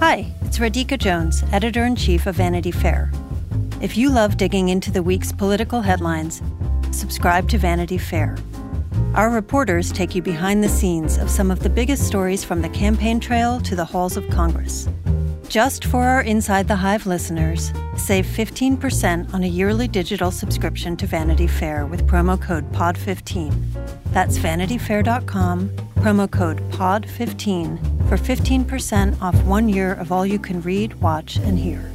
Hi, it's Radhika Jones, Editor-in-Chief of Vanity Fair. If you love digging into the week's political headlines, subscribe to Vanity Fair. Our reporters take you behind the scenes of some of the biggest stories from the campaign trail to the halls of Congress. Just for our Inside the Hive listeners, save 15% on a yearly digital subscription to Vanity Fair with promo code POD15. That's vanityfair.com, promo code POD15 for 15% off 1 year of all you can read, watch, and hear.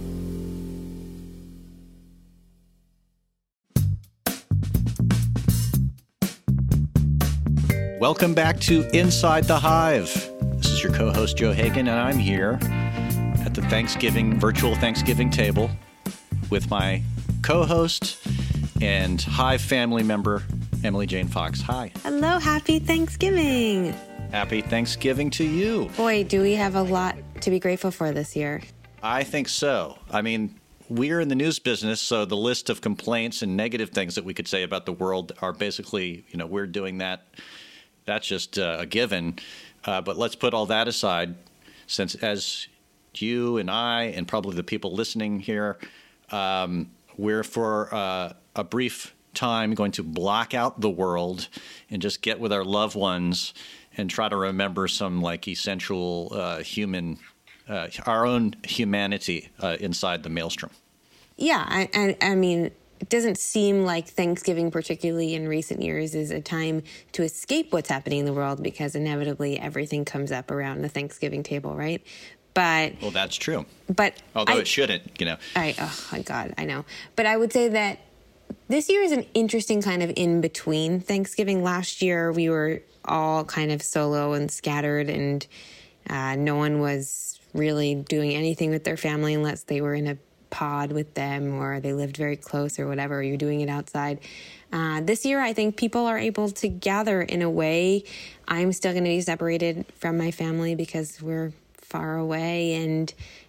Welcome back to Inside the Hive. This is your co-host, Joe Hagan, and I'm here at the virtual Thanksgiving table with my co-host and Hive family member, Emily Jane Fox. Hi. Hello, happy Thanksgiving. Happy Thanksgiving to you. Boy, do we have a lot to be grateful for this year. I think so. I mean, we're in the news business, so the list of complaints and negative things that we could say about the world are basically, we're doing that. That's just a given. But let's put all that aside, since as you and I and probably the people listening here, we're for a brief time going to block out the world and just get with our loved ones and try to remember some essential human, our own humanity inside the maelstrom. Yeah, I mean, it doesn't seem like Thanksgiving, particularly in recent years, is a time to escape what's happening in the world because inevitably everything comes up around the Thanksgiving table, right? Well, that's true. But although it shouldn't, Oh my God, I know. But I would say that this year is an interesting kind of in between Thanksgiving. Last year we were all kind of solo and scattered, and no one was really doing anything with their family unless they were in a pod with them or they lived very close or whatever. You're doing it outside. This year, I think people are able to gather in a way. I'm still going to be separated from my family because we're far away, and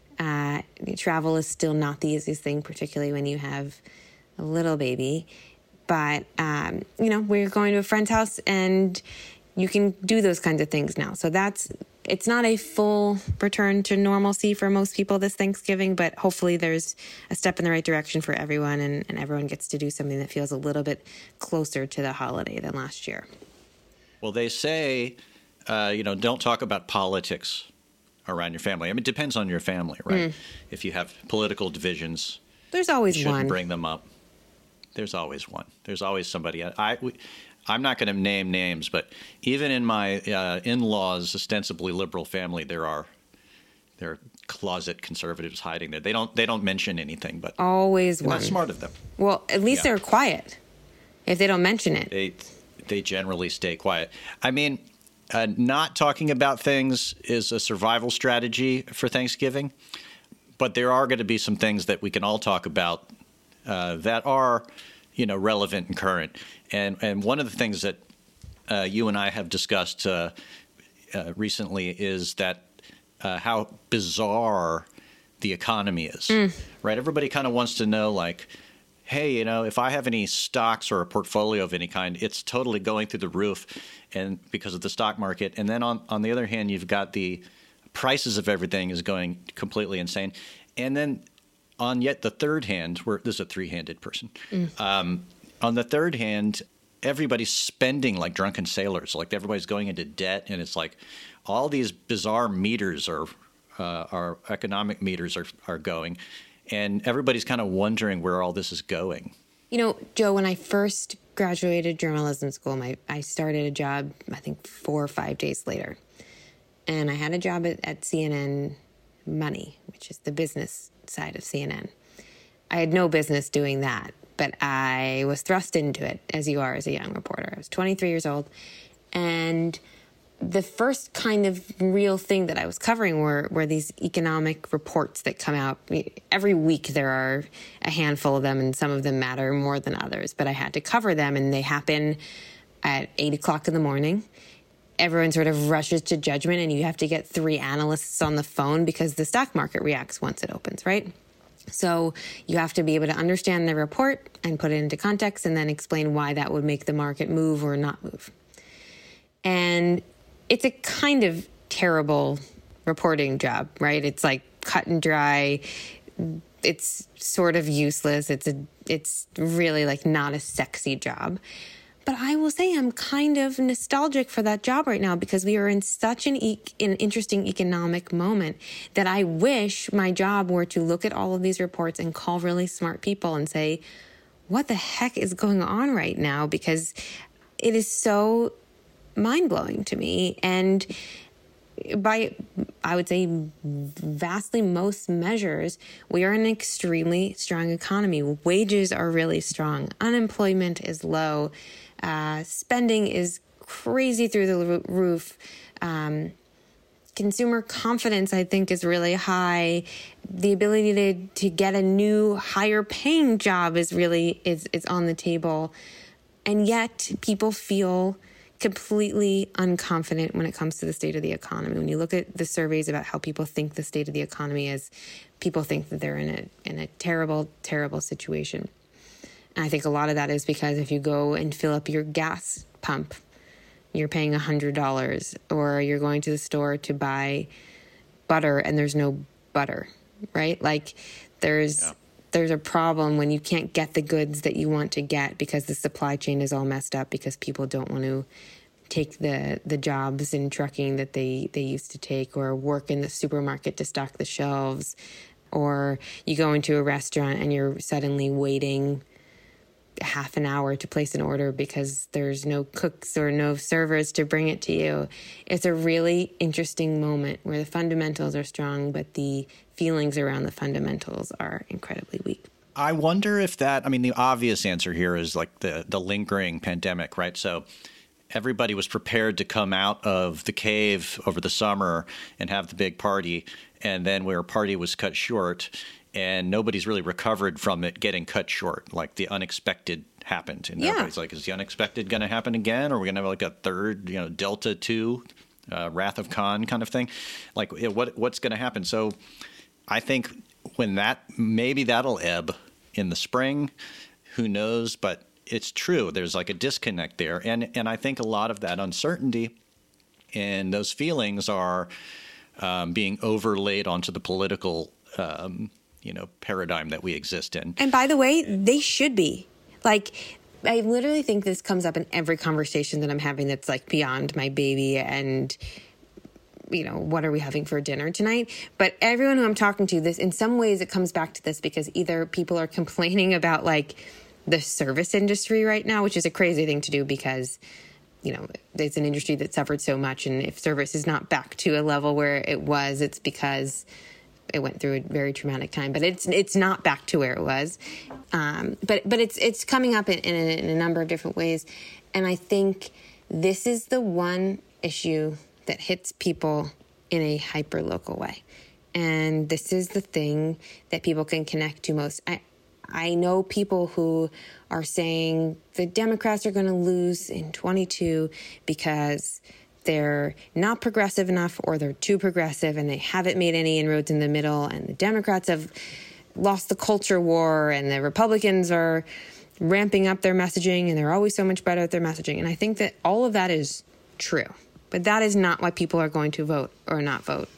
travel is still not the easiest thing, particularly when you have a little baby. But, we're going to a friend's house and you can do those kinds of things now. So it's not a full return to normalcy for most people this Thanksgiving, but hopefully there's a step in the right direction for everyone, and everyone gets to do something that feels a little bit closer to the holiday than last year. Well, they say, don't talk about politics around your family. I mean, it depends on your family, right? If you have political divisions, there's always you shouldn't one. Bring them up. There's always one. There's always somebody. I'm not going to name names, but even in my in-laws' ostensibly liberal family, there are closet conservatives hiding there. They don't mention anything, but always one. That's smart of them. Well, at least they're quiet. If they don't mention it, they generally stay quiet. I mean, not talking about things is a survival strategy for Thanksgiving, but there are going to be some things that we can all talk about that are, relevant and current. And one of the things that you and I have discussed recently is that how bizarre the economy is, right? Everybody kind of wants to know, hey, if I have any stocks or a portfolio of any kind, it's totally going through the roof, and because of the stock market. And then on the other hand, you've got the prices of everything is going completely insane. And then on yet the third hand, this is a three-handed person. On the third hand, everybody's spending like drunken sailors. Like everybody's going into debt, and it's like all these bizarre meters our economic meters are going, and everybody's kind of wondering where all this is going. Joe, when I first graduated journalism school, I started a job, I think 4 or 5 days later. And I had a job at CNN Money, which is the business side of CNN. I had no business doing that, but I was thrust into it, as you are as a young reporter. I was 23 years old, and the first kind of real thing that I was covering were these economic reports that come out. Every week there are a handful of them, and some of them matter more than others, but I had to cover them, and they happen at 8 o'clock in the morning. Everyone sort of rushes to judgment, and you have to get 3 analysts on the phone because the stock market reacts once it opens, right? So you have to be able to understand the report and put it into context and then explain why that would make the market move or not move. And it's a kind of terrible reporting job, right? It's like cut and dry. It's sort of useless. It's really like not a sexy job. But I will say I'm kind of nostalgic for that job right now because we are in such an interesting economic moment that I wish my job were to look at all of these reports and call really smart people and say, what the heck is going on right now? Because it is so mind-blowing to me. And by, I would say, vastly most measures, we are in an extremely strong economy. Wages are really strong. Unemployment is low. Spending is crazy through the roof. Consumer confidence, I think, is really high. The ability to get a new, higher paying job is on the table. And yet people feel completely unconfident when it comes to the state of the economy. When you look at the surveys about how people think the state of the economy is, people think that they're in a terrible, terrible situation. And I think a lot of that is because if you go and fill up your gas pump, you're paying $100, or you're going to the store to buy butter and there's no butter, right? Like there's a problem when you can't get the goods that you want to get because the supply chain is all messed up because people don't want to take the jobs in trucking that they used to take, or work in the supermarket to stock the shelves, or you go into a restaurant and you're suddenly waiting half an hour to place an order because there's no cooks or no servers to bring it to you. It's a really interesting moment where the fundamentals are strong, but the feelings around the fundamentals are incredibly weak. I wonder if the obvious answer here is like the lingering pandemic, right? So everybody was prepared to come out of the cave over the summer and have the big party, and then where party was cut short, and nobody's really recovered from it getting cut short. Like the unexpected happened. And everybody's like, is the unexpected going to happen again? Or are we going to have like a third, Delta 2, Wrath of Khan kind of thing? Like what's going to happen? So I think maybe that'll ebb in the spring. Who knows? But it's true. There's like a disconnect there. And I think a lot of that uncertainty and those feelings are being overlaid onto the political paradigm that we exist in. And by the way, they should be. Like, I literally think this comes up in every conversation that I'm having that's like beyond my baby and, what are we having for dinner tonight? But everyone who I'm talking to, this in some ways it comes back to this because either people are complaining about like the service industry right now, which is a crazy thing to do because it's an industry that suffered so much, and if service is not back to a level where it was, it's because it went through a very traumatic time, but it's not back to where it was. But it's coming up in a number of different ways. And I think this is the one issue that hits people in a hyper-local way. And this is the thing that people can connect to most. I know people who are saying the Democrats are going to lose in 22 because they're not progressive enough or they're too progressive and they haven't made any inroads in the middle, and the Democrats have lost the culture war and the Republicans are ramping up their messaging and they're always so much better at their messaging. And I think that all of that is true, but that is not why people are going to vote or not vote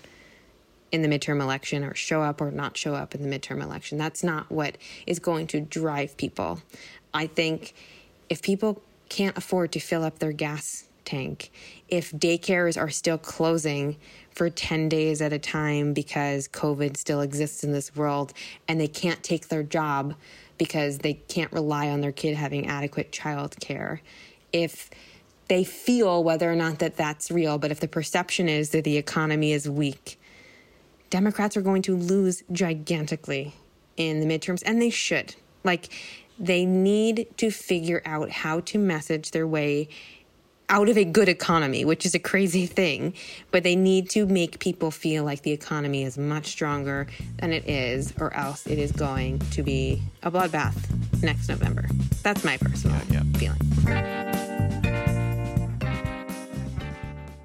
in the midterm election, or show up or not show up in the midterm election. That's not what is going to drive people. I think if people can't afford to fill up their gas tank, if daycares are still closing for 10 days at a time because COVID still exists in this world, and they can't take their job because they can't rely on their kid having adequate child care, if they feel, whether or not that's real, but if the perception is that the economy is weak, Democrats are going to lose gigantically in the midterms, and they should. Like, they need to figure out how to message their way out of a good economy, which is a crazy thing, but they need to make people feel like the economy is much stronger than it is, or else it is going to be a bloodbath next November. That's my personal feeling.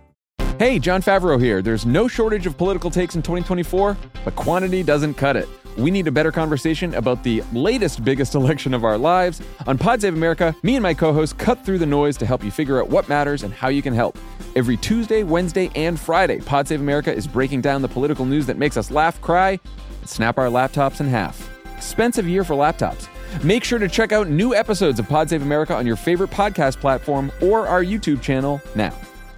Hey, Jon Favreau here. There's no shortage of political takes in 2024, but quantity doesn't cut it. we need a better conversation about the latest, biggest election of our lives. On Pod Save America, me and my co-hosts cut through the noise to help you figure out what matters and how you can help. Every Tuesday, Wednesday, and Friday, Pod Save America is breaking down the political news that makes us laugh, cry, and snap our laptops in half. Expensive year for laptops. Make sure to check out new episodes of Pod Save America on your favorite podcast platform or our YouTube channel now.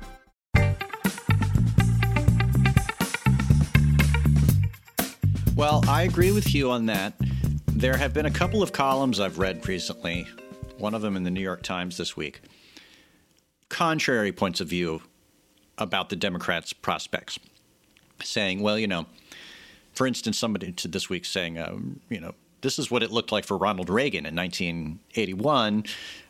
Well, I agree with you on that. There have been a couple of columns I've read recently, one of them in the New York Times this week, contrary points of view about the Democrats' prospects, saying, well, for instance, somebody to this week saying, this is what it looked like for Ronald Reagan in 1981.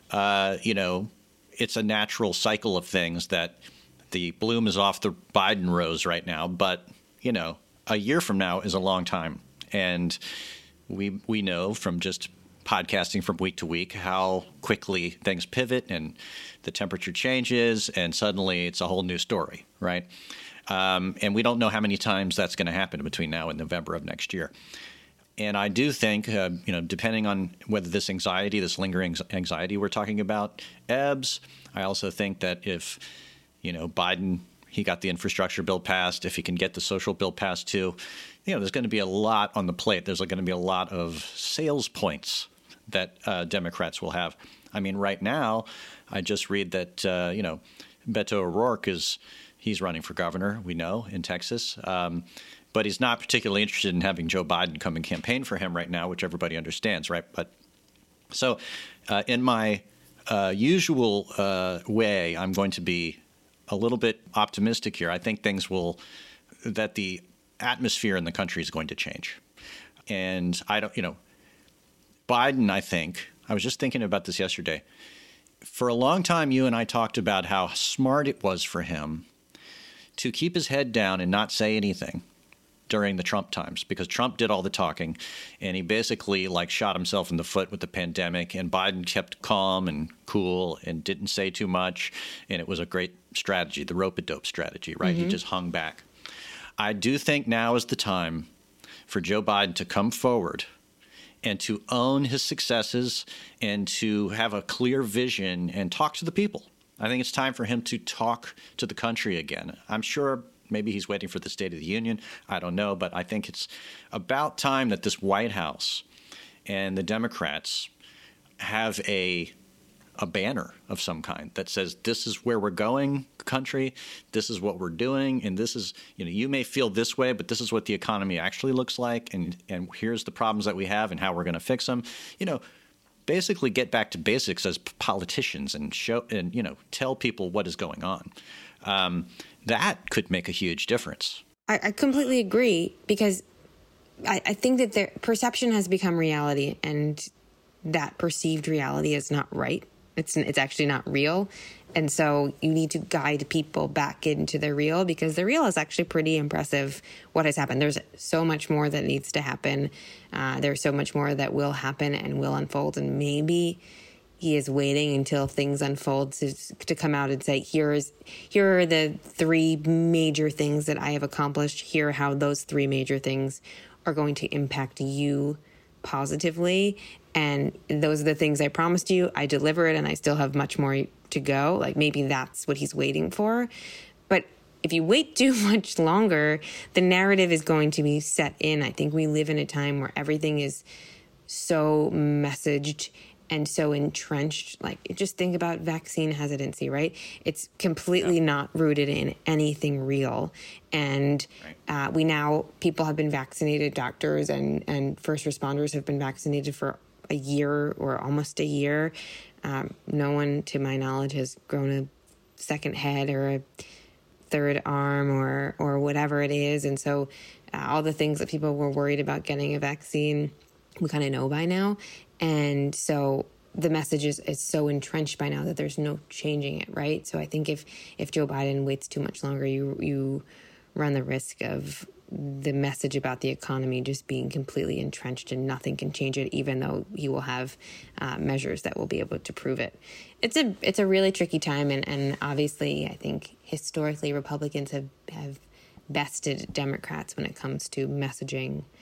It's a natural cycle of things that the bloom is off the Biden rose right now, but, a year from now is a long time. And we know from just podcasting from week to week how quickly things pivot and the temperature changes and suddenly it's a whole new story, right? And we don't know how many times that's going to happen between now and November of next year. And I do think, depending on whether this lingering anxiety we're talking about ebbs, I also think that if, Biden, he got the infrastructure bill passed, if he can get the social bill passed too, there's going to be a lot on the plate. There's going to be a lot of sales points that Democrats will have. I mean, right now, I just read that, Beto O'Rourke he's running for governor, we know, in Texas. But he's not particularly interested in having Joe Biden come and campaign for him right now, which everybody understands, right? But so in my usual way, I'm going to be a little bit optimistic here. I think that the atmosphere in the country is going to change. And Biden, I was just thinking about this yesterday. For a long time, you and I talked about how smart it was for him to keep his head down and not say anything during the Trump times, because Trump did all the talking and he basically shot himself in the foot with the pandemic, and Biden kept calm and cool and didn't say too much. And it was a great strategy, the rope-a-dope strategy, right? Mm-hmm. He just hung back. I do think now is the time for Joe Biden to come forward and to own his successes and to have a clear vision and talk to the people. I think it's time for him to talk to the country again. I'm sure maybe he's waiting for the State of the Union. I don't know. But I think it's about time that this White House and the Democrats have a banner of some kind that says, this is where we're going, country. This is what we're doing. And this is, you may feel this way, but this is what the economy actually looks like. And here's the problems that we have and how we're going to fix them. Basically get back to basics as politicians and tell people what is going on. That could make a huge difference. I completely agree, because I think that their perception has become reality, and that perceived reality is not right. It's actually not real. And so you need to guide people back into the real, because the real is actually pretty impressive what has happened. There's so much more that needs to happen. There's so much more that will happen and will unfold. And maybe he is waiting until things unfold to come out and say, here are the three major things that I have accomplished. Here are how those three major things are going to impact you positively. And those are the things I promised you. I delivered, and I still have much more to go. Maybe that's what he's waiting for. But if you wait too much longer, the narrative is going to be set in. I think we live in a time where everything is so messaged and so entrenched. Just think about vaccine hesitancy, right? It's completely not rooted in anything real. And people have been vaccinated, doctors and first responders have been vaccinated for a year or almost a year. No one, to my knowledge, has grown a second head or a third arm or whatever it is. And so all the things that people were worried about getting a vaccine, we kind of know by now. And so the message is so entrenched by now that there's no changing it, right? So I think if Joe Biden waits too much longer, you run the risk of the message about the economy just being completely entrenched and nothing can change it, even though he will have measures that will be able to prove it. It's a really tricky time, and obviously I think historically Republicans have bested Democrats when it comes to messaging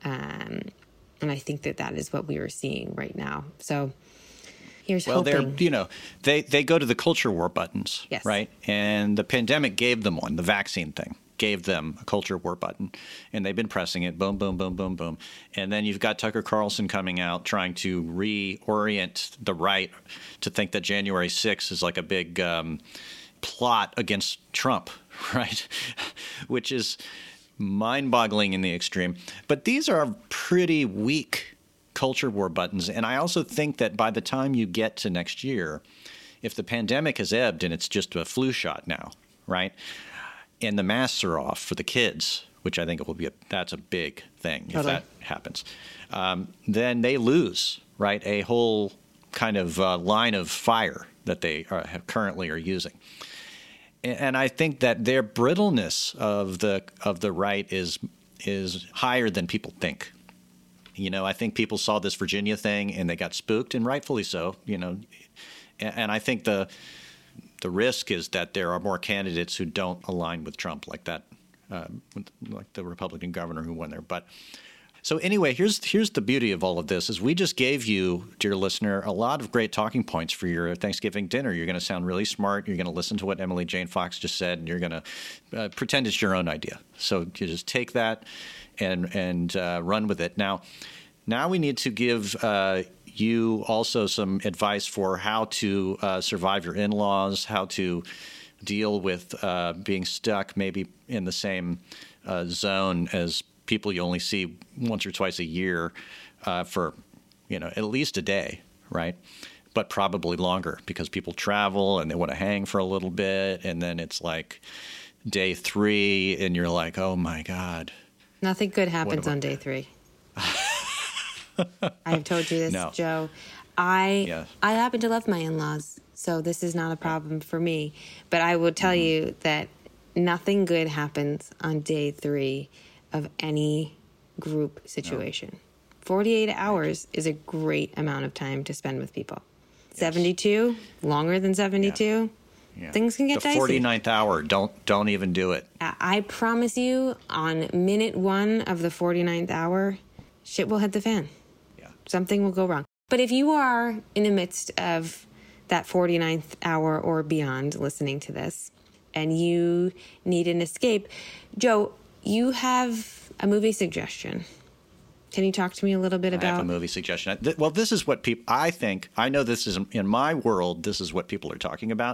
And I think that is what we are seeing right now. So here's well, hoping. they go to the culture war buttons, Yes. right? And the pandemic gave them one. The vaccine thing gave them a culture war button, and they've been pressing it, boom, boom, boom, boom, boom. And then you've got Tucker Carlson coming out trying to reorient the right to think that January 6th is like a big plot against Trump, right? Which is mind-boggling in the extreme. But these are pretty weak culture war buttons. And I also think that by the time you get to next year, if the pandemic has ebbed and it's just a flu shot now, right? And the masks are off for the kids, which I think that's a big thing if that happens. Then they lose, right? A whole kind of line of fire that they currently are using. And I think that their brittleness of the right is higher than people think. I think people saw this Virginia thing and they got spooked, and rightfully so. And I think the risk is that there are more candidates who don't align with Trump, like that, like the Republican governor who won there. But so anyway, here's the beauty of all of this: is we just gave you, dear listener, a lot of great talking points for your Thanksgiving dinner. You're going to sound really smart. You're going to listen to what Emily Jane Fox just said, and you're going to pretend it's your own idea. So you just take that and run with it. Now we need to give you also some advice for how to survive your in-laws, how to deal with being stuck maybe in the same zone as people you only see once or twice a year for, at least a day, right? But probably longer because people travel and they want to hang for a little bit. And then it's like day 3 and you're like, oh, my God. Nothing good happens on day 3. I've told you this, Joe. I happen to love my in-laws, so this is not a problem for me. But I will tell you that nothing good happens on day 3 of any group situation. No. 48 hours is a great amount of time to spend with people. Yes. 72, longer than 72. Yeah. Things can get dicey. The 49th hour, don't even do it. I promise you, on minute 1 of the 49th hour, shit will hit the fan. Something will go wrong. But if you are in the midst of that 49th hour or beyond listening to this and you need an escape, Joe, you have a movie suggestion. Can you talk to me a little bit about... I have a movie suggestion. Well, this is what people... I know this is... In my world, this is what people are talking about.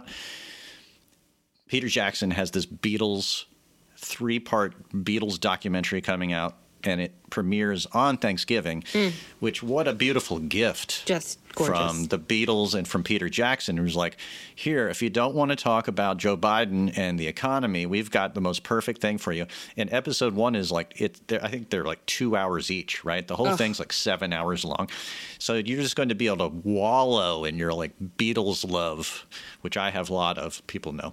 Peter Jackson has this Beatles, 3-part Beatles documentary coming out. And it premieres on Thanksgiving, which what a beautiful gift. Just gorgeous. From the Beatles and from Peter Jackson, who's like, here, if you don't want to talk about Joe Biden and the economy, we've got the most perfect thing for you. And episode 1 is like, I think they're like 2 hours each, right? The whole thing's like 7 hours long. So you're just going to be able to wallow in your like Beatles love, which I have a lot of, people know.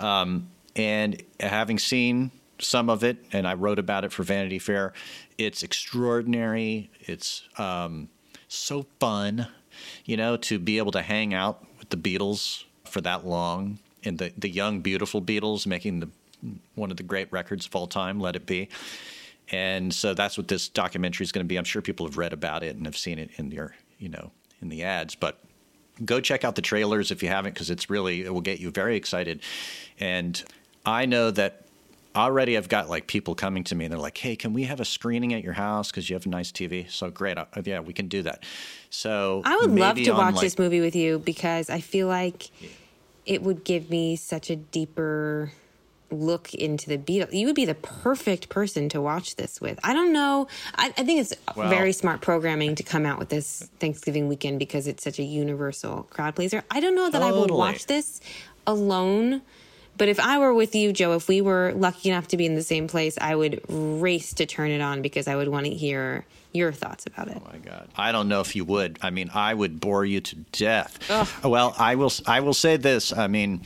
And having seen some of it, and I wrote about it for Vanity Fair. It's extraordinary. It's so fun, to be able to hang out with the Beatles for that long, and the young, beautiful Beatles making one of the great records of all time, Let It Be. And so that's what this documentary is going to be. I'm sure people have read about it and have seen it in their, in the ads, but go check out the trailers if you haven't, because it will get you very excited. And I know that already I've got like people coming to me and they're like, hey, can we have a screening at your house because you have a nice TV? So great. Yeah, we can do that. So I would love to watch this movie with you because I feel like it would give me such a deeper look into the Beatles. You would be the perfect person to watch this with. I don't know. I think it's very smart programming to come out with this Thanksgiving weekend because it's such a universal crowd pleaser. I don't know that I will watch this alone. But if I were with you, Joe, if we were lucky enough to be in the same place, I would race to turn it on because I would want to hear your thoughts about it. Oh, my God. I don't know if you would. I mean, I would bore you to death. Ugh. Well, I will say this. I mean,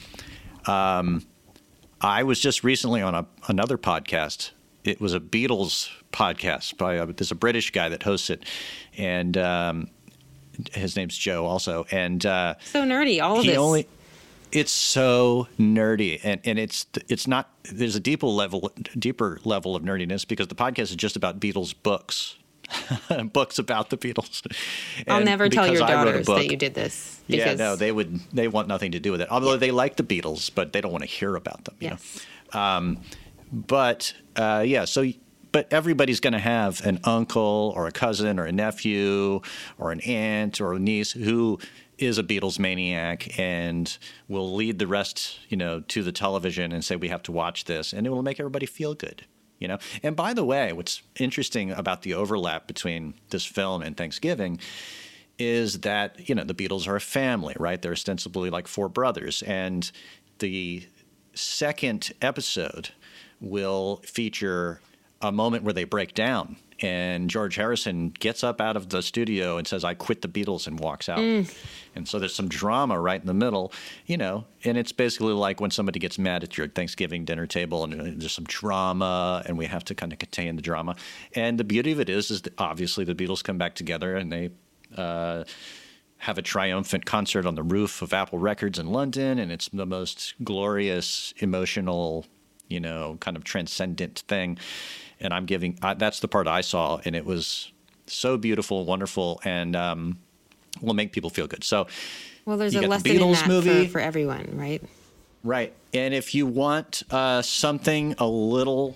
I was just recently on another podcast. It was a Beatles podcast by there's a British guy that hosts it. And his name's Joe also. And so nerdy, all of this. It's so nerdy, and it's not. There's a deeper level of nerdiness because the podcast is just about Beatles books, books about the Beatles. I'll And never tell because your I wrote a daughters book- that you did this. Yeah, Because no, they want nothing to do with it. Although they like the Beatles, but they don't want to hear about them. You Yes. know? But everybody's going to have an uncle or a cousin or a nephew or an aunt or a niece who is a Beatles maniac and will lead the rest, to the television and say, we have to watch this. And it will make everybody feel good, And by the way, what's interesting about the overlap between this film and Thanksgiving is that, the Beatles are a family, right? They're ostensibly like four brothers. And the second episode will feature a moment where they break down. And George Harrison gets up out of the studio and says, I quit the Beatles, and walks out. And so there's some drama right in the middle, and it's basically like when somebody gets mad at your Thanksgiving dinner table and there's some drama and we have to kind of contain the drama. And the beauty of it is that obviously the Beatles come back together and they have a triumphant concert on the roof of Apple Records in London. And it's the most glorious, emotional, kind of transcendent thing. And that's the part I saw, and it was so beautiful, wonderful, and will make people feel good. So, well, there's you a got lesson the Beatles in that movie for everyone, right? Right. And if you want something a little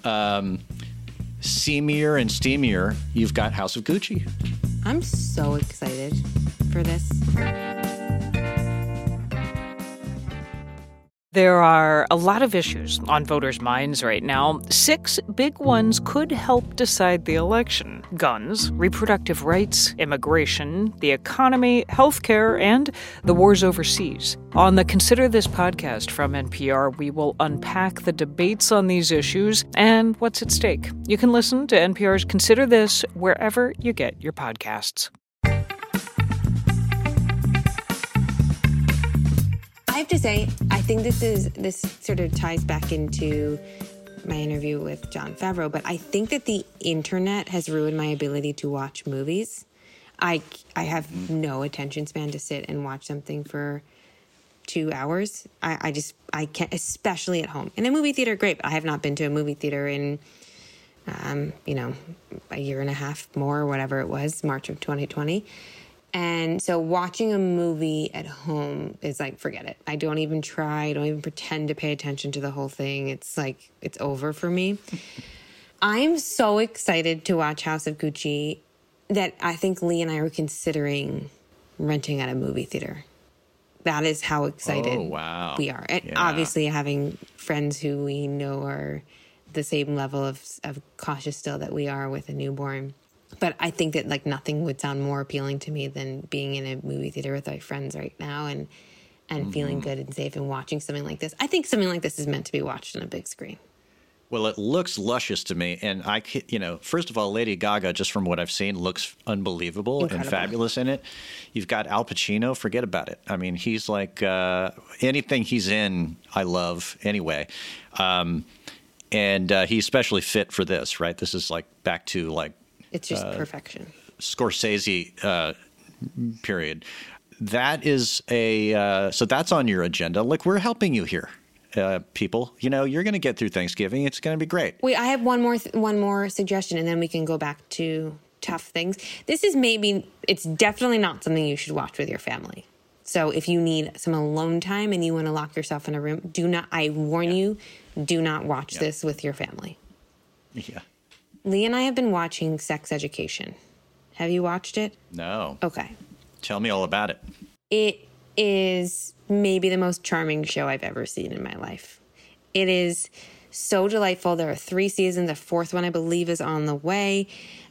seamier and steamier, you've got House of Gucci. I'm so excited for this. There are a lot of issues on voters' minds right now. 6 big ones could help decide the election: guns, reproductive rights, immigration, the economy, healthcare, and the wars overseas. On the Consider This podcast from NPR, we will unpack the debates on these issues and what's at stake. You can listen to NPR's Consider This wherever you get your podcasts. I have to say, I think this sort of ties back into my interview with Jon Favreau, but I think that the internet has ruined my ability to watch movies. I have no attention span to sit and watch something for 2 hours. I can't, especially at home. In a movie theater, great, but I have not been to a movie theater in, a year and a half more, or whatever it was, March of 2020. And so watching a movie at home is like, forget it. I don't even try. I don't even pretend to pay attention to the whole thing. It's like, it's over for me. I'm so excited to watch House of Gucci that I think Lee and I are considering renting at a movie theater. That is how excited we are. And obviously having friends who we know are the same level of cautious still that we are with a newborn. But I think that like nothing would sound more appealing to me than being in a movie theater with my friends right now and feeling good and safe and watching something like this. I think something like this is meant to be watched on a big screen. Well, it looks luscious to me. And first of all, Lady Gaga, just from what I've seen, looks unbelievable. Incredible. And fabulous in it. You've got Al Pacino, forget about it. I mean, he's like anything he's in, I love anyway. And he's especially fit for this, right? This is like back to like, it's just perfection. Scorsese period. That is so that's on your agenda. Look, we're helping you here, people. You're going to get through Thanksgiving. It's going to be great. Wait, I have one more suggestion, and then we can go back to tough things. This is it's definitely not something you should watch with your family. So if you need some alone time and you want to lock yourself in a room, I warn you, do not watch this with your family. Yeah. Lee and I have been watching Sex Education. Have you watched it? No. Okay. Tell me all about it. It is maybe the most charming show I've ever seen in my life. It is so delightful. There are 3 seasons. The 4th one, I believe, is on the way.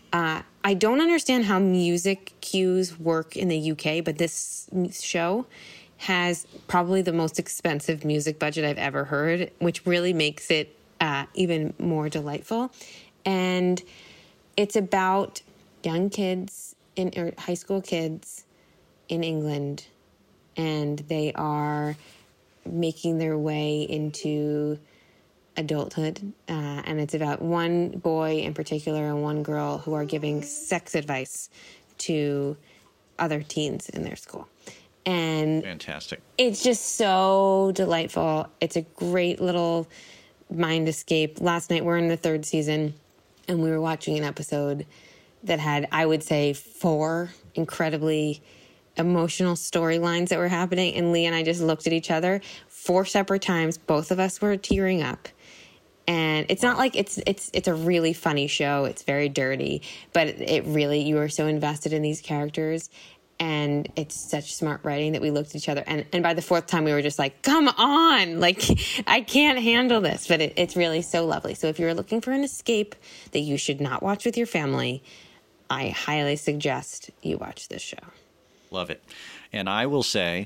I don't understand how music cues work in the UK, but this show has probably the most expensive music budget I've ever heard, which really makes it even more delightful. And it's about young kids or high school kids in England, and they are making their way into adulthood. And it's about one boy in particular and one girl who are giving sex advice to other teens in their school. And fantastic. It's just so delightful. It's a great little mind escape. Last night, we're in the 3rd season, and we were watching an episode that had, I would say, 4 incredibly emotional storylines that were happening. And Lee and I just looked at each other 4 separate times. Both of us were tearing up. And it's not like it's a really funny show. It's very dirty, but it really, you are so invested in these characters, and it's such smart writing that we looked at each other. And by the 4th time, we were just like, come on, like, I can't handle this. But it's really so lovely. So if you're looking for an escape that you should not watch with your family, I highly suggest you watch this show. Love it. And I will say,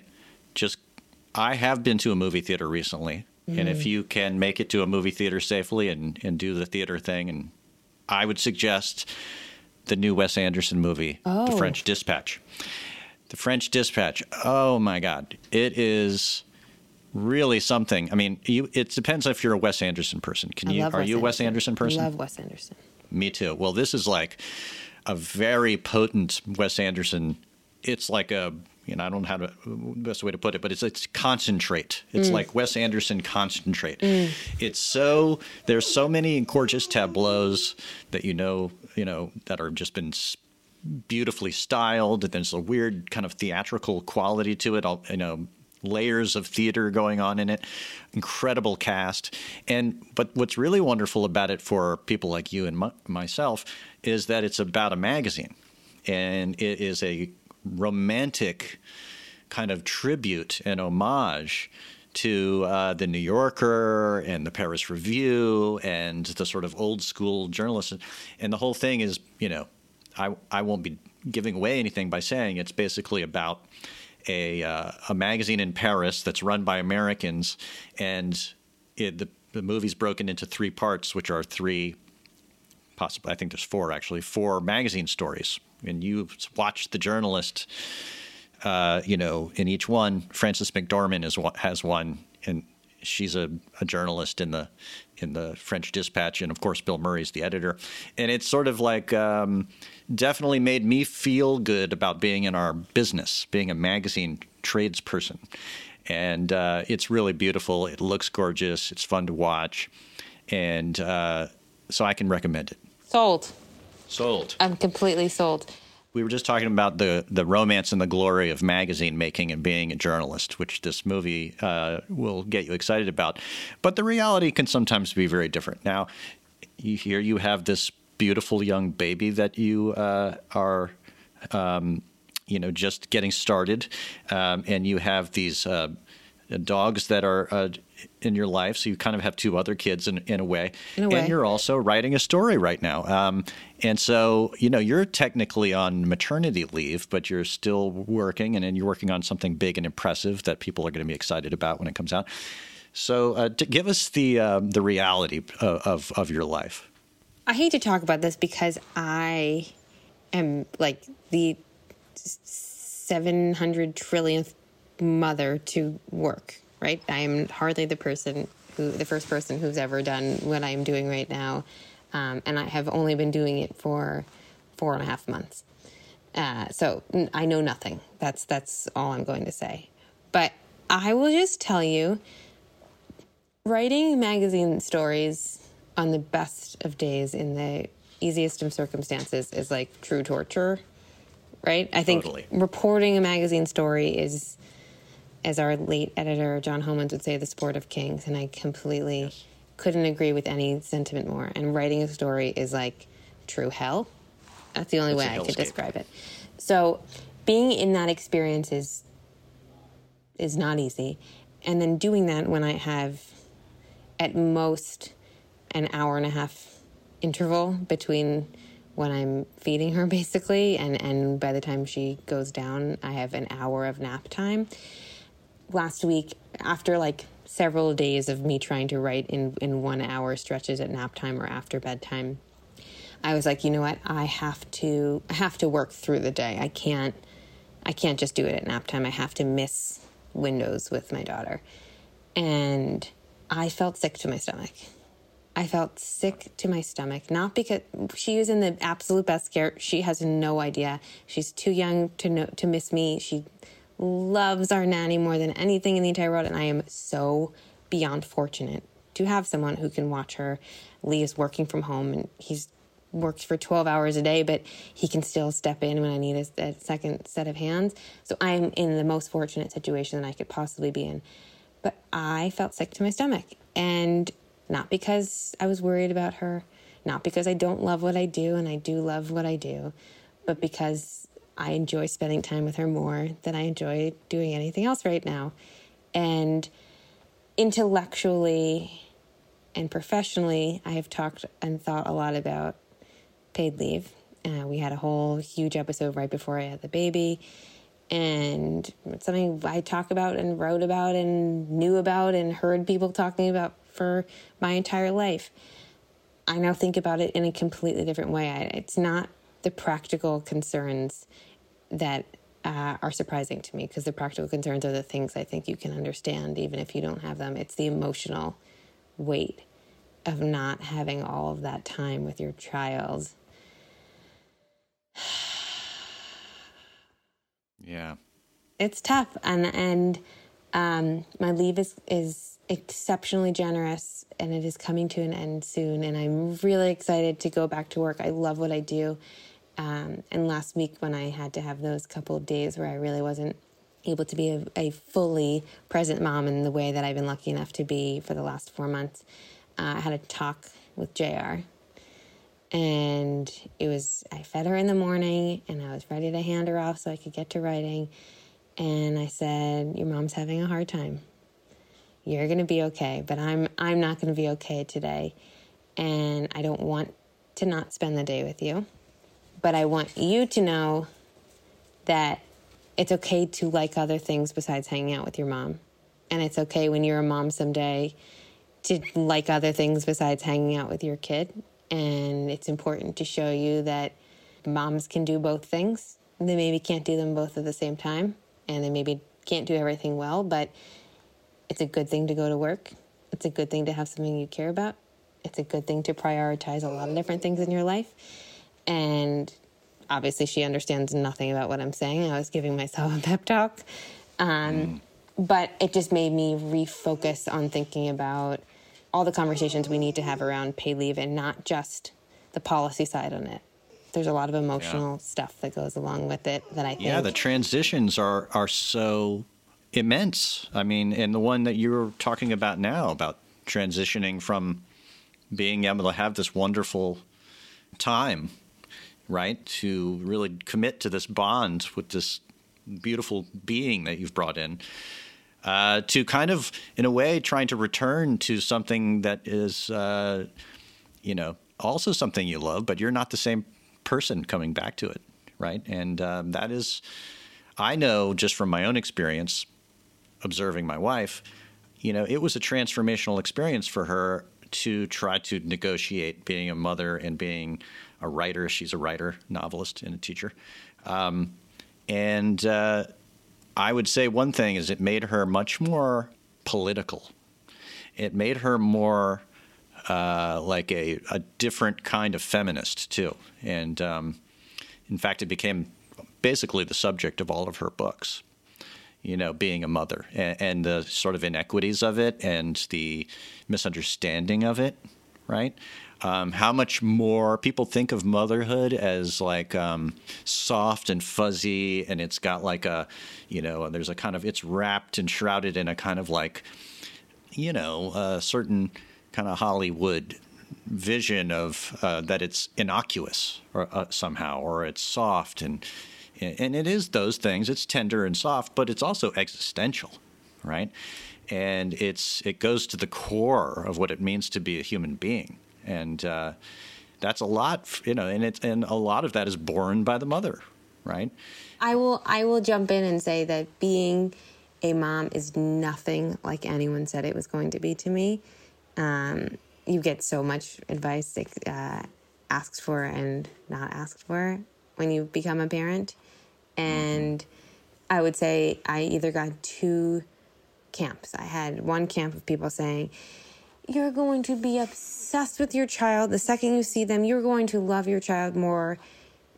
I have been to a movie theater recently. And if you can make it to a movie theater safely and do the theater thing, and I would suggest the new Wes Anderson movie, The French Dispatch. The French Dispatch. Oh, my God. It is really something. I mean, it depends if you're a Wes Anderson person. Are you a Wes Anderson person? I love Wes Anderson. Me too. Well, this is like a very potent Wes Anderson. It's like a... I don't know the best way to put it, but it's concentrate. It's like Wes Anderson concentrate. There's so many gorgeous tableaus that that are just been beautifully styled. There's a weird kind of theatrical quality to it. Layers of theater going on in it. Incredible cast. But what's really wonderful about it for people like you and myself is that it's about a magazine, and it is a romantic kind of tribute and homage to the New Yorker and the Paris Review and the sort of old school journalists. And the whole thing is, I won't be giving away anything by saying it's basically about a magazine in Paris that's run by Americans, and the movie's broken into 3 parts, which are 3, possibly, I think there's 4 actually, 4 magazine stories. And you watch the journalist, in each one. Frances McDormand has one, and she's a journalist in the French Dispatch, and of course Bill Murray's the editor. And it's sort of like definitely made me feel good about being in our business, being a magazine tradesperson. And it's really beautiful. It looks gorgeous. It's fun to watch, and so I can recommend it. Sold. I'm completely sold. We were just talking about the romance and the glory of magazine making and being a journalist, which this movie will get you excited about. But the reality can sometimes be very different. Now, here you have this beautiful young baby that you are, just getting started, and you have these dogs that are in your life, so you kind of have 2 other kids in a way. And you're also writing a story right now. And so, you're technically on maternity leave, but you're still working, and then you're working on something big and impressive that people are going to be excited about when it comes out. So give us the reality of your life. I hate to talk about this because I am like the 700 trillionth mother to work, right? I am hardly the first person who's ever done what I'm doing right now. And I have only been doing it for 4.5 months. So I know nothing. That's all I'm going to say. But I will just tell you, writing magazine stories on the best of days in the easiest of circumstances is like true torture, right? I think reporting a magazine story is, as our late editor, John Homans, would say, the sport of kings. And I completely couldn't agree with any sentiment more. And writing a story is like true hell. That's the only way I could describe it. So being in that experience is not easy. And then doing that when I have at most an hour and a half interval between when I'm feeding her, basically, and by the time she goes down, I have an hour of nap time. Last week, after like several days of me trying to write in 1 hour stretches at nap time or after bedtime, I was like, you know what? I have to work through the day. I can't just do it at nap time. I have to miss windows with my daughter. And I felt sick to my stomach. Not because she is in the absolute best care. She has no idea. She's too young to miss me. She loves our nanny more than anything in the entire world, and I am so beyond fortunate to have someone who can watch her. Lee is working from home, and he's works for 12 hours a day, but he can still step in when I need a second set of hands. So I'm in the most fortunate situation that I could possibly be in. But I felt sick to my stomach, and not because I was worried about her, not because I don't love what I do, and I do love what I do, but because I enjoy spending time with her more than I enjoy doing anything else right now. And intellectually and professionally, I have talked and thought a lot about paid leave. We had a whole huge episode right before I had the baby, and it's something I talk about and wrote about and knew about and heard people talking about for my entire life. I now think about it in a completely different way. It's not the practical concerns that are surprising to me, because the practical concerns are the things I think you can understand even if you don't have them. It's the emotional weight of not having all of that time with your child. Yeah. It's tough. And my leave is exceptionally generous, and it is coming to an end soon. And I'm really excited to go back to work. I love what I do. And last week, when I had to have those couple of days where I really wasn't able to be a fully present mom in the way that I've been lucky enough to be for the last 4 months, I had a talk with JR. And I fed her in the morning, and I was ready to hand her off so I could get to writing. And I said, your mom's having a hard time. You're going to be okay, but I'm not going to be okay today. And I don't want to not spend the day with you. But I want you to know that it's okay to like other things besides hanging out with your mom. And it's okay when you're a mom someday to like other things besides hanging out with your kid. And it's important to show you that moms can do both things. They maybe can't do them both at the same time, and they maybe can't do everything well, but it's a good thing to go to work. It's a good thing to have something you care about. It's a good thing to prioritize a lot of different things in your life. And obviously she understands nothing about what I'm saying. I was giving myself a pep talk. But it just made me refocus on thinking about all the conversations we need to have around paid leave, and not just the policy side on it. There's a lot of emotional stuff that goes along with it that I think... Yeah, the transitions are so immense. I mean, and the one that you're talking about now, about transitioning from being able to have this wonderful time, right, to really commit to this bond with this beautiful being that you've brought in, to kind of, in a way, trying to return to something that is, also something you love, but you're not the same person coming back to it, right? And that is, I know just from my own experience observing my wife, it was a transformational experience for her to try to negotiate being a mother and being a writer. She's a writer, novelist, and a teacher. And I would say one thing is it made her much more political. It made her more like a different kind of feminist, too. And in fact, it became basically the subject of all of her books, being a mother and the sort of inequities of it and the misunderstanding of it, right? How much more people think of motherhood as like soft and fuzzy, and it's got like there's a kind of, it's wrapped and shrouded in a kind of like, a certain kind of Hollywood vision of that it's innocuous or somehow, or it's soft, and it is those things. It's tender and soft, but it's also existential, right? And it goes to the core of what it means to be a human being. And that's a lot, and a lot of that is born by the mother, right? I will jump in and say that being a mom is nothing like anyone said it was going to be to me. You get so much advice asked for and not asked for when you become a parent. And I would say I either got two camps. I had one camp of people saying, you're going to be obsessed with your child. The second you see them, you're going to love your child more.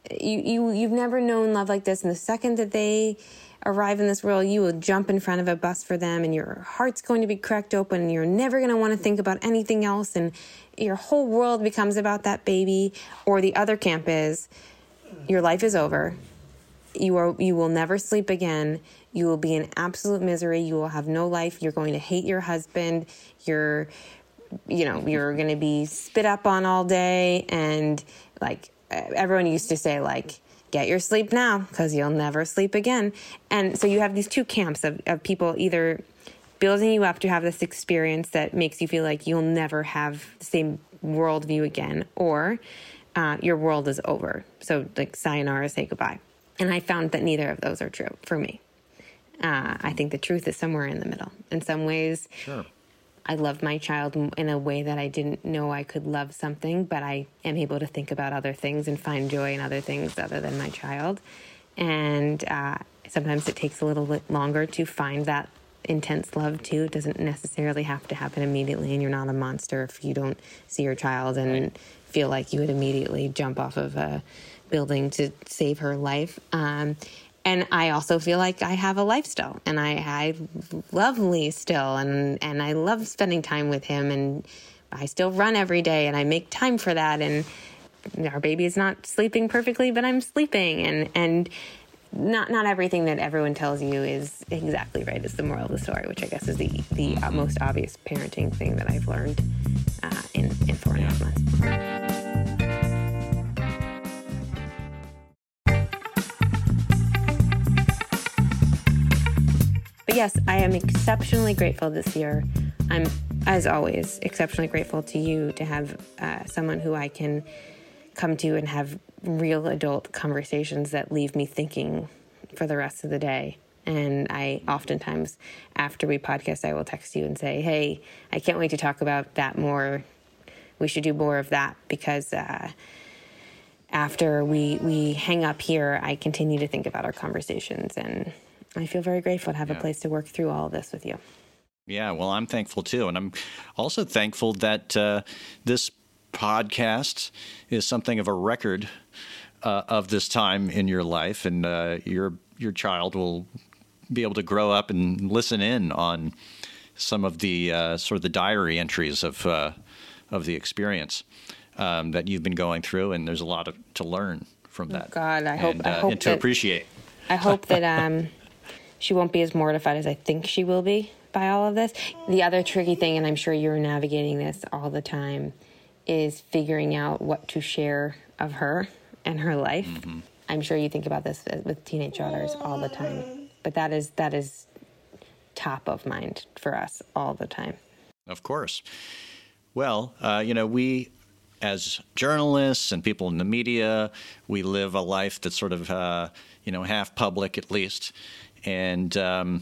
you've never known love like this. And the second that they arrive in this world, you will jump in front of a bus for them, and your heart's going to be cracked open, and you're never going to want to think about anything else, and your whole world becomes about that baby. Or the other camp is, your life is over. You will never sleep again. You will be in absolute misery. You will have no life. You're going to hate your husband. You're going to be spit up on all day. And like everyone used to say, like, get your sleep now because you'll never sleep again. And so you have these two camps of people either building you up to have this experience that makes you feel like you'll never have the same worldview again, or your world is over. So like sayonara, say goodbye. And I found that neither of those are true for me. I think the truth is somewhere in the middle. In some ways, sure, I love my child in a way that I didn't know I could love something, but I am able to think about other things and find joy in other things other than my child. And sometimes it takes a little bit longer to find that intense love too. It doesn't necessarily have to happen immediately, and you're not a monster if you don't see your child and feel like you would immediately jump off of a building to save her life. And I also feel like I have a life still, and I love Lee still, and I love spending time with him, and I still run every day, and I make time for that, and our baby is not sleeping perfectly, but I'm sleeping, and not everything that everyone tells you is exactly right is the moral of the story, which I guess is the most obvious parenting thing that I've learned in 4.5 months. But yes, I am exceptionally grateful this year. I'm, as always, exceptionally grateful to you to have someone who I can come to and have real adult conversations that leave me thinking for the rest of the day. And I oftentimes, after we podcast, I will text you and say, hey, I can't wait to talk about that more. We should do more of that, because after we hang up here, I continue to think about our conversations, and I feel very grateful to have a place to work through all of this with you. Yeah, well, I'm thankful too. And I'm also thankful that this podcast is something of a record of this time in your life. And your child will be able to grow up and listen in on some of the sort of the diary entries of the experience that you've been going through. And there's a lot to learn from that. Oh God, I hope and to appreciate. I hope that she won't be as mortified as I think she will be by all of this. The other tricky thing, and I'm sure you're navigating this all the time, is figuring out what to share of her and her life. Mm-hmm. I'm sure you think about this with teenage daughters all the time, but that is top of mind for us all the time. Of course. Well, we as journalists and people in the media, we live a life that's sort of, half public at least. And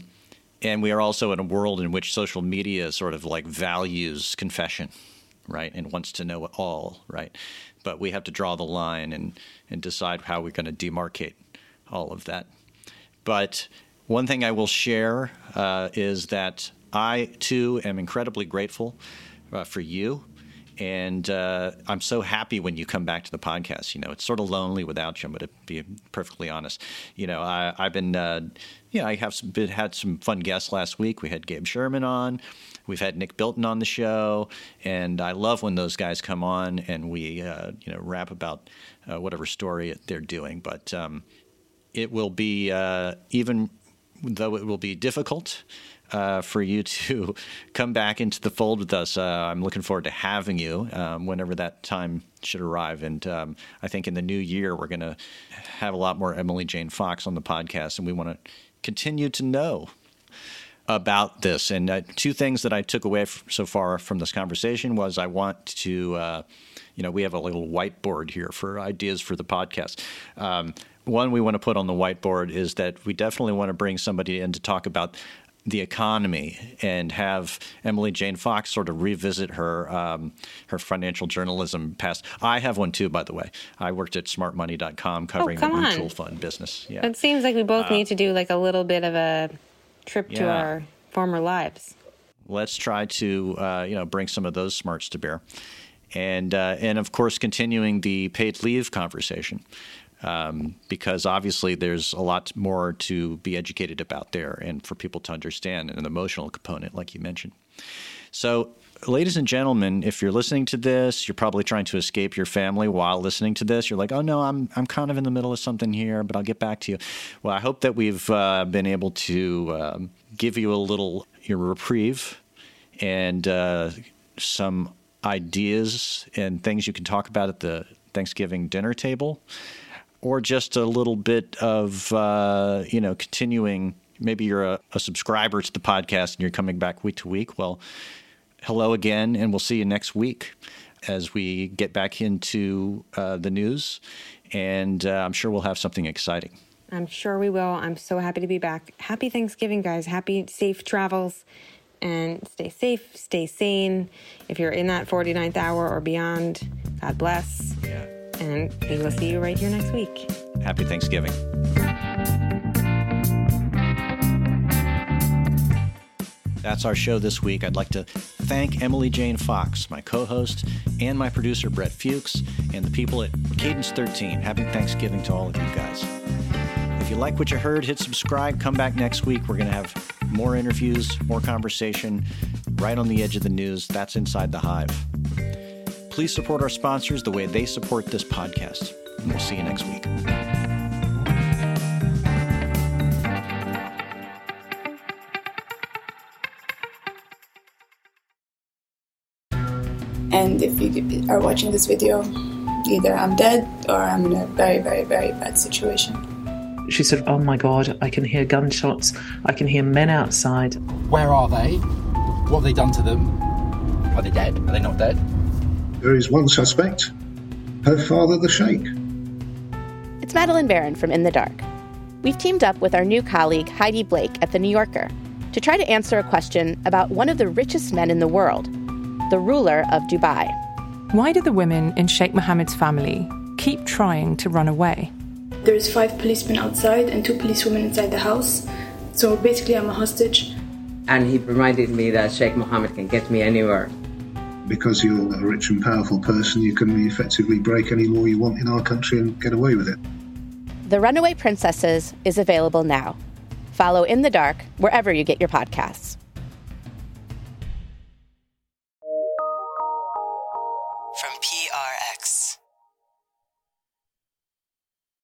we are also in a world in which social media sort of like values confession, right, and wants to know it all, right? But we have to draw the line and decide how we're going to demarcate all of that. But one thing I will share is that I, too, am incredibly grateful for you. And I'm so happy when you come back to the podcast. It's sort of lonely without you, but to be perfectly honest, I've been, I had some fun guests last week. We had Gabe Sherman on. We've had Nick Bilton on the show. And I love when those guys come on and we, rap about whatever story they're doing. But it will be, even though it will be difficult, for you to come back into the fold with us. I'm looking forward to having you whenever that time should arrive. And I think in the new year, we're going to have a lot more Emily Jane Fox on the podcast, and we want to continue to know about this. And two things that I took away so far from this conversation was I want to, we have a little whiteboard here for ideas for the podcast. One we want to put on the whiteboard is that we definitely want to bring somebody in to talk about the economy and have Emily Jane Fox sort of revisit her financial journalism past. I have one too, by the way. I worked at smartmoney.com covering the mutual fund business. Yeah. It seems like we both need to do like a little bit of a trip to our former lives. Let's try to bring some of those smarts to bear. And of course, continuing the paid leave conversation. because obviously there's a lot more to be educated about there and for people to understand, and an emotional component, like you mentioned. So, ladies and gentlemen, if you're listening to this, you're probably trying to escape your family while listening to this. You're like, oh, no, I'm kind of in the middle of something here, but I'll get back to you. Well, I hope that we've been able to give you a little reprieve and some ideas and things you can talk about at the Thanksgiving dinner table, or just a little bit of, continuing. Maybe you're a subscriber to the podcast and you're coming back week to week. Well, hello again, and we'll see you next week as we get back into the news, and I'm sure we'll have something exciting. I'm sure we will. I'm so happy to be back. Happy Thanksgiving, guys. Happy, safe travels, and stay safe, stay sane. If you're in that 49th hour or beyond, God bless. Yeah. And we will see you right here next week. Happy Thanksgiving. That's our show this week. I'd like to thank Emily Jane Fox, my co-host, and my producer, Brett Fuchs, and the people at Cadence 13. Happy Thanksgiving to all of you guys. If you like what you heard, hit subscribe. Come back next week. We're going to have more interviews, more conversation, right on the edge of the news. That's Inside the Hive. Please support our sponsors the way they support this podcast. And we'll see you next week. And if you are watching this video, either I'm dead or I'm in a very, very, very bad situation. She said, oh my God, I can hear gunshots. I can hear men outside. Where are they? What have they done to them? Are they dead? Are they not dead? There is one suspect, her father, the Sheikh. It's Madeline Barron from In the Dark. We've teamed up with our new colleague, Heidi Blake, at The New Yorker, to try to answer a question about one of the richest men in the world, the ruler of Dubai. Why do the women in Sheikh Mohammed's family keep trying to run away? There's 5 policemen outside and 2 policewomen inside the house. So basically I'm a hostage. And he reminded me that Sheikh Mohammed can get me anywhere. Because you're a rich and powerful person, you can effectively break any law you want in our country and get away with it. The Runaway Princesses is available now. Follow In the Dark wherever you get your podcasts. From PRX.